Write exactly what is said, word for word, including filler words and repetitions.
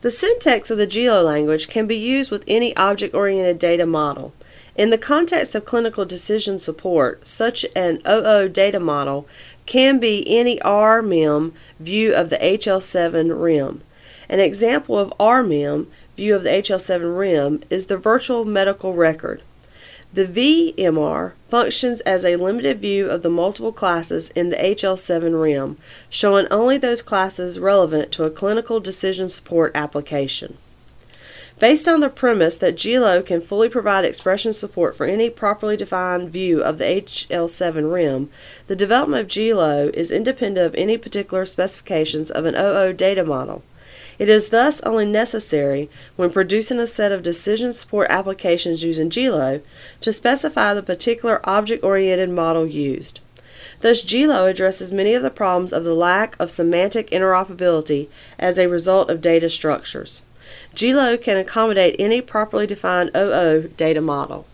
The syntax of the GILO language can be used with any object-oriented data model. In the context of clinical decision support, such an O O data model can be any R M I M view of the H L seven R I M. An example of R M I M view of the H L seven R I M is the virtual medical record. The V M R functions as a limited view of the multiple classes in the H L seven R I M, showing only those classes relevant to a clinical decision support application. Based on the premise that GILO can fully provide expression support for any properly defined view of the H L seven R I M, the development of GILO is independent of any particular specifications of an O O data model. It is thus only necessary, when producing a set of decision support applications using GILO, to specify the particular object-oriented model used. Thus, GILO addresses many of the problems of the lack of semantic interoperability as a result of data structures. GILO can accommodate any properly defined O O data model.